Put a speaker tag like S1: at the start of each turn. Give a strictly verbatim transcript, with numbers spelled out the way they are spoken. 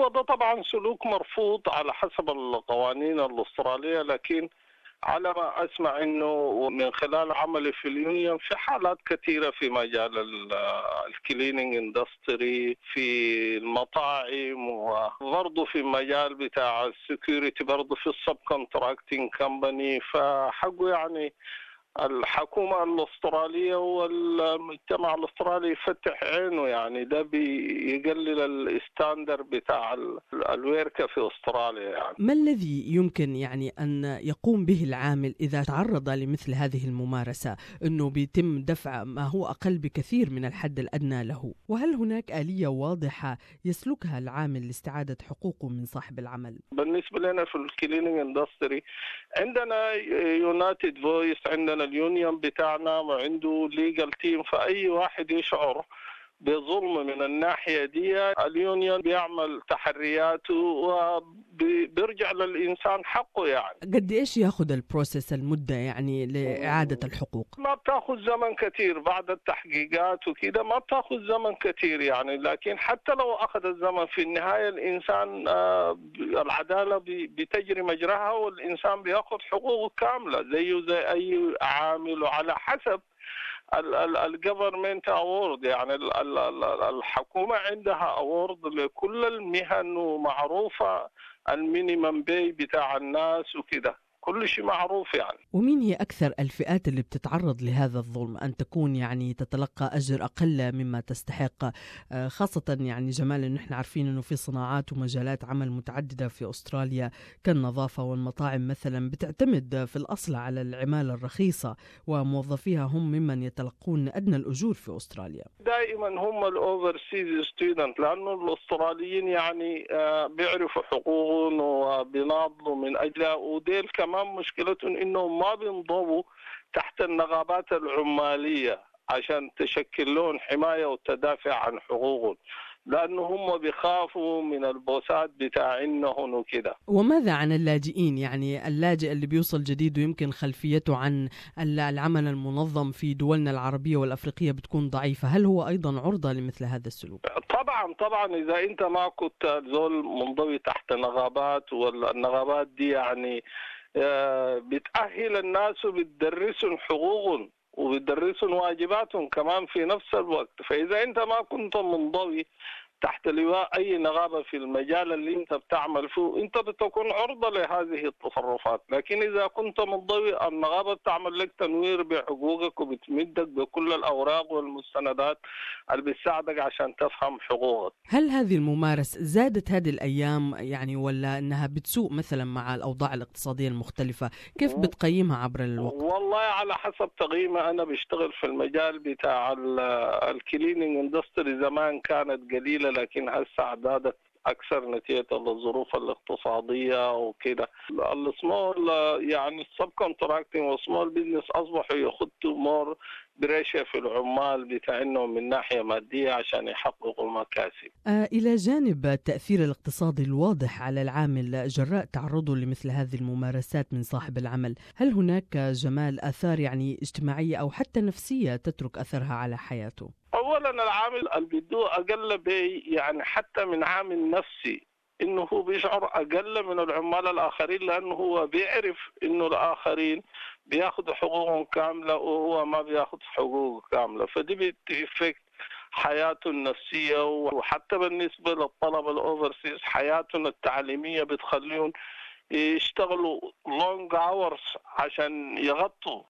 S1: هو ده طبعا سلوك مرفوض على حسب القوانين الأسترالية، لكن على ما أسمع أنه من خلال عملي في اليونيون في حالات كثيرة في مجال الكليننج اندستري، في المطاعم، وبرضه في مجال بتاع السكيورتي، برضه في السب كونتراكتنج كمباني. فحقه يعني الحكومة الأسترالية والمجتمع الأسترالي يفتح عينه، يعني ده بيقلل الستاندر بتاع الوركة في أستراليا. يعني
S2: ما الذي يمكن يعني أن يقوم به العامل إذا تعرض لمثل هذه الممارسة، أنه بيتم دفع ما هو أقل بكثير من الحد الأدنى له؟ وهل هناك آلية واضحة يسلكها العامل لاستعادة حقوقه من صاحب العمل؟
S1: بالنسبة لنا في الكليننج اندستري عندنا يونايتد فويس، عندنا اليونيون بتاعنا وعنده ليجل تيم، فأي واحد يشعر بظلم من الناحية دي اليونيون بيعمل تحرياته وبيرجع للإنسان حقه. يعني
S2: قد إيش ياخد البروسيس المدة يعني لإعادة الحقوق؟
S1: ما بتاخذ زمن كثير بعد التحقيقات وكده، ما بتاخذ زمن كثير يعني، لكن حتى لو أخذ الزمن في النهاية الإنسان آه العدالة بتجري مجراها والإنسان بياخذ حقوقه كاملة زيه زي أي عامل، وعلى حسب الجفرمنت أورد. يعني الحكومة عندها أورد لكل المهن ومعروفة المينيمم بي بتاع الناس وكده، كل شيء معروف يعني.
S2: ومين هي أكثر الفئات اللي بتتعرض لهذا الظلم، أن تكون يعني تتلقى أجر أقل مما تستحق؟ خاصة يعني جمال إنه إحنا عارفين إنه في صناعات ومجالات عمل متعددة في أستراليا كالنظافة والمطاعم مثلا بتعتمد في الأصل على العمالة الرخيصة، وموظفيها هم ممن يتلقون أدنى الأجور في أستراليا.
S1: دائما هم الأوفرسيز ستودنت، لأنه الأستراليين يعني بيعرفوا حقوقهم وبيناضلوا من أجلها، وديل كمان مشكلتهم إنهم ما بينضووا تحت النقابات العمالية عشان تشكل لهم حماية وتدافع عن حقوقهم، لأنه هم بيخافوا من البوسات بتاعينهم وكده.
S2: وماذا عن اللاجئين؟ يعني اللاجئ اللي بيوصل جديد ويمكن خلفيته عن العمل المنظم في دولنا العربية والأفريقية بتكون ضعيفة، هل هو أيضا عرضة لمثل هذا السلوك؟
S1: طبعا طبعا، إذا أنت ما كنت زول منضوي تحت نقابات، والنقابات دي يعني بتأهل الناس وبتدرسهم حقوقهم وبتدرسهم واجباتهم كمان في نفس الوقت. فإذا أنت ما كنت منضوي تحت لواء أي نقابة في المجال اللي أنت بتعمل فيه، أنت بتكون عرضة لهذه التصرفات. لكن إذا كنت منضوي النقابة بتعمل لك تنوير بحقوقك وبتمدك بكل الأوراق والمستندات اللي بتساعدك عشان تفهم حقوقك.
S2: هل هذه الممارسة زادت هذه الأيام يعني، ولا أنها بتسوء مثلا مع الأوضاع الاقتصادية المختلفة؟ كيف بتقيمها عبر الوقت؟
S1: والله على حسب تقييمي، أنا بشتغل في المجال بتاع الكليننج اندستري، زمان كانت قليلة لكن هسه عدادت أكثر نتيجة الظروف الاقتصادية وكده. السمول يعني السب كونتراكتنج والسمول بيزنس أصبحوا يخطوا مور بريشة في العمال بتاعهم من ناحية مادية عشان يحققوا المكاسب.
S2: آه إلى جانب التأثير الاقتصادي الواضح على العامل جراء تعرضه لمثل هذه الممارسات من صاحب العمل، هل هناك جمال آثار يعني اجتماعية أو حتى نفسية تترك أثرها على حياته؟
S1: أولا العامل اللي بده أقل بي يعني حتى من عامل نفسي إنه هو بيشعر أقل من العمال الآخرين، لأنه هو بيعرف إنه الآخرين بياخدوا حقوقهم كاملة وهو ما بياخد حقوقه كاملة، فدي بتفكت حياته النفسية. وحتى بالنسبة للطلبة الأوفرسيز حياتهم التعليمية بتخليهم يشتغلوا long hours عشان يغطوا